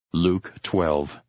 Luke 12.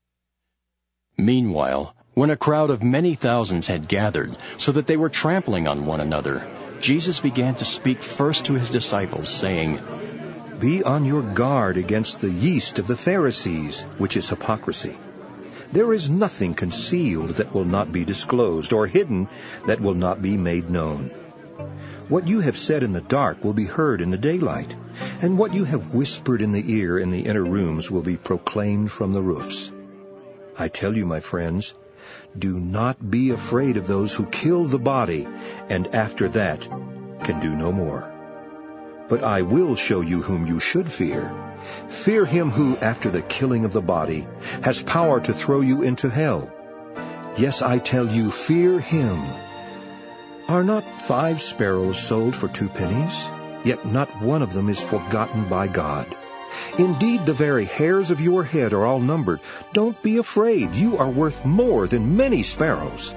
Meanwhile, when a crowd of many thousands had gathered, so that they were trampling on one another, Jesus began to speak first to his disciples, saying, Be on your guard against the yeast of the Pharisees, which is hypocrisy. There is nothing concealed that will not be disclosed, or hidden that will not be made known. What you have said in the dark will be heard in the daylight, and what you have whispered in the ear in the inner rooms will be proclaimed from the roofs. I tell you, my friends, do not be afraid of those who kill the body, and after that can do no more. But I will show you whom you should fear. Fear him who, after the killing of the body, has power to throw you into hell. Yes, I tell you, fear him. Are not 5 sparrows sold for 2 pennies? Yet not one of them is forgotten by God. Indeed, the very hairs of your head are all numbered. Don't be afraid. You are worth more than many sparrows.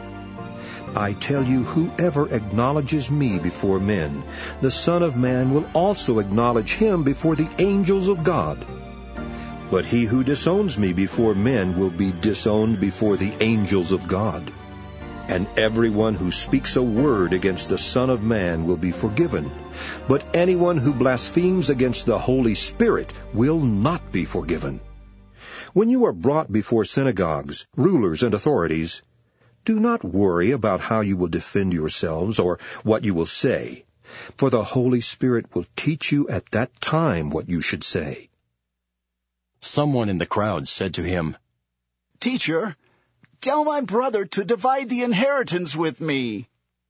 I tell you, whoever acknowledges me before men, the Son of Man will also acknowledge him before the angels of God. But he who disowns me before men will be disowned before the angels of God. And everyone who speaks a word against the Son of Man will be forgiven. But anyone who blasphemes against the Holy Spirit will not be forgiven. When you are brought before synagogues, rulers, and authorities, do not worry about how you will defend yourselves or what you will say, for the Holy Spirit will teach you at that time what you should say. Someone in the crowd said to him, Teacher, tell my brother to divide the inheritance with me.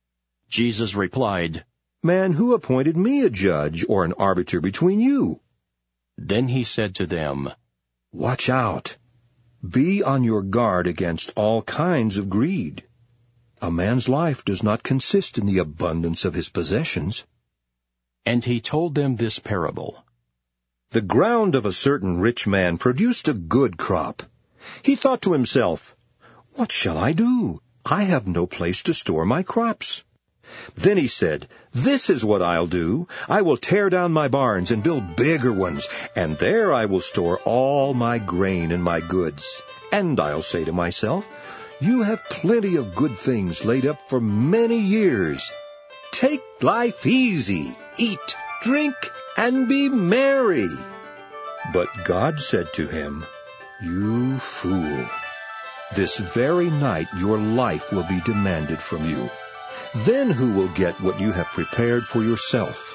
Jesus replied, Man, who appointed me a judge or an arbiter between you? Then he said to them, Watch out. Be on your guard against all kinds of greed. A man's life does not consist in the abundance of his possessions. And he told them this parable. The ground of a certain rich man produced a good crop. He thought to himself, What shall I do? I have no place to store my crops. Then he said, This is what I'll do. I will tear down my barns and build bigger ones, and there I will store all my grain and my goods. And I'll say to myself, You have plenty of good things laid up for many years. Take life easy, eat, drink, and be merry. But God said to him, You fool. This very night your life will be demanded from you. Then who will get what you have prepared for yourself?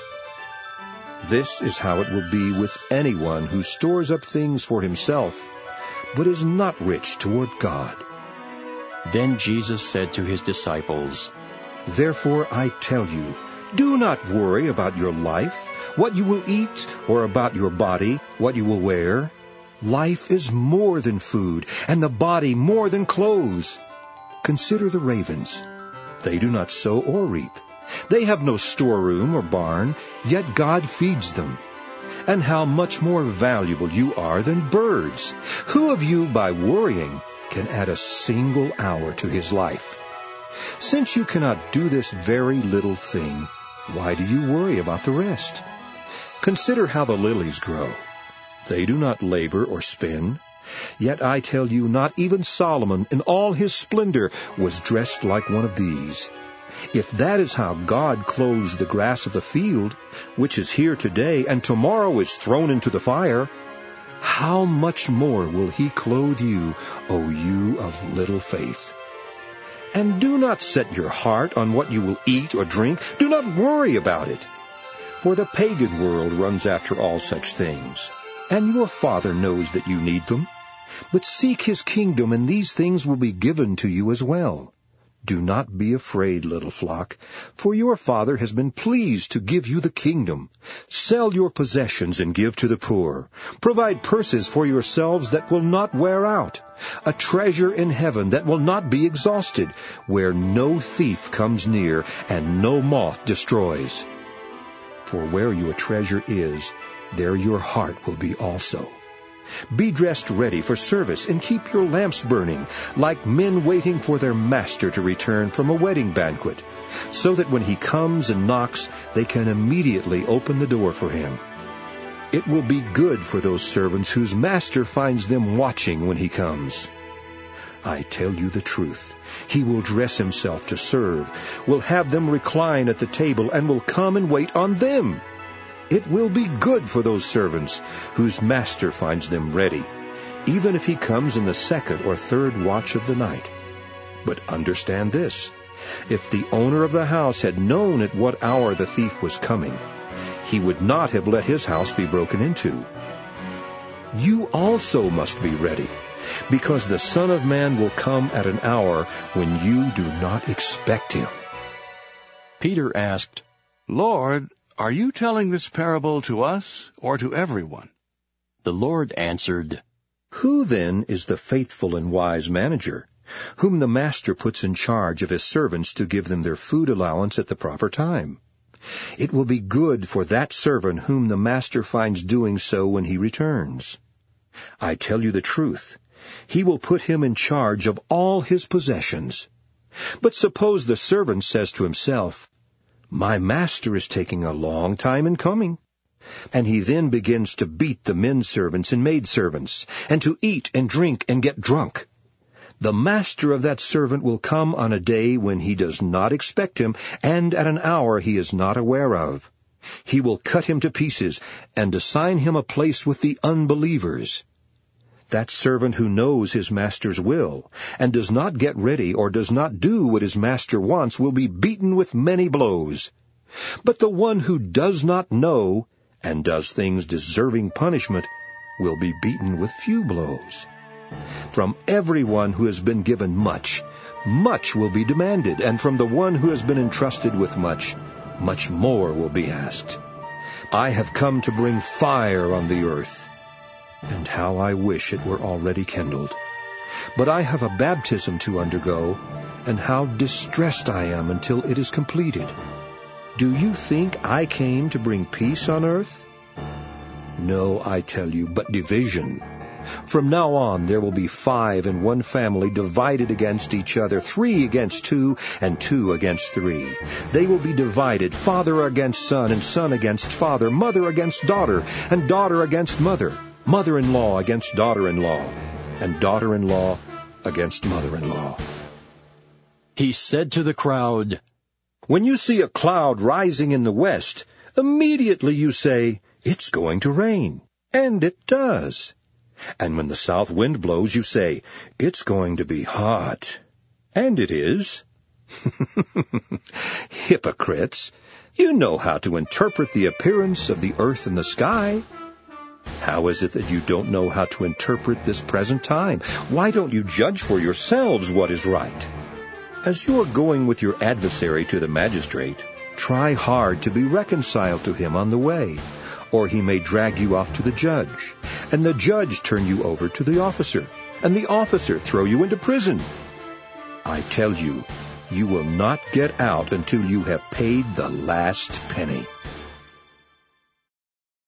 This is how it will be with anyone who stores up things for himself, but is not rich toward God. Then Jesus said to his disciples, Therefore I tell you, do not worry about your life, what you will eat, or about your body, what you will wear. Life is more than food, and the body more than clothes. Consider the ravens. They do not sow or reap. They have no storeroom or barn, yet God feeds them. And how much more valuable you are than birds. Who of you, by worrying, can add a single hour to his life? Since you cannot do this very little thing, why do you worry about the rest? Consider how the lilies grow. They do not labor or spin. Yet I tell you, not even Solomon in all his splendor was dressed like one of these. If that is how God clothes the grass of the field, which is here today and tomorrow is thrown into the fire, how much more will he clothe you, O you of little faith? And do not set your heart on what you will eat or drink. Do not worry about it. For the pagan world runs after all such things. And your Father knows that you need them. But seek his kingdom, and these things will be given to you as well. Do not be afraid, little flock, for your Father has been pleased to give you the kingdom. Sell your possessions and give to the poor. Provide purses for yourselves that will not wear out, a treasure in heaven that will not be exhausted, where no thief comes near and no moth destroys. For where your treasure is, there your heart will be also. Be dressed ready for service and keep your lamps burning, like men waiting for their master to return from a wedding banquet, so that when he comes and knocks, they can immediately open the door for him. It will be good for those servants whose master finds them watching when he comes. I tell you the truth. He will dress himself to serve, will have them recline at the table, and will come and wait on them. It will be good for those servants whose master finds them ready, even if he comes in the second or third watch of the night. But understand this, if the owner of the house had known at what hour the thief was coming, he would not have let his house be broken into. You also must be ready, because the Son of Man will come at an hour when you do not expect him. Peter asked, Lord, are you telling this parable to us or to everyone? The Lord answered, Who then is the faithful and wise manager, whom the master puts in charge of his servants to give them their food allowance at the proper time? It will be good for that servant whom the master finds doing so when he returns. I tell you the truth, he will put him in charge of all his possessions. But suppose the servant says to himself, My master is taking a long time in coming. And he then begins to beat the men servants and maid servants, and to eat and drink and get drunk. The master of that servant will come on a day when he does not expect him, and at an hour he is not aware of. He will cut him to pieces, and assign him a place with the unbelievers. That servant who knows his master's will, and does not get ready or does not do what his master wants, will be beaten with many blows. But the one who does not know, and does things deserving punishment, will be beaten with few blows. From everyone who has been given much, much will be demanded, and from the one who has been entrusted with much, much more will be asked. I have come to bring fire on the earth, and how I wish it were already kindled. But I have a baptism to undergo, and how distressed I am until it is completed. Do you think I came to bring peace on earth? No, I tell you, but division. From now on there will be 5 in one family divided against each other, 3 against 2, and 2 against 3. They will be divided, father against son, and son against father, mother against daughter, and daughter against mother, mother-in-law against daughter-in-law, and daughter-in-law against mother-in-law. He said to the crowd, When you see a cloud rising in the west, immediately you say, It's going to rain. And it does. And when the south wind blows, you say, It's going to be hot. And it is. Hypocrites! You know how to interpret the appearance of the earth and the sky. How is it that you don't know how to interpret this present time? Why don't you judge for yourselves what is right? As you are going with your adversary to the magistrate, try hard to be reconciled to him on the way, or he may drag you off to the judge, and the judge turn you over to the officer, and the officer throw you into prison. I tell you, you will not get out until you have paid the last penny.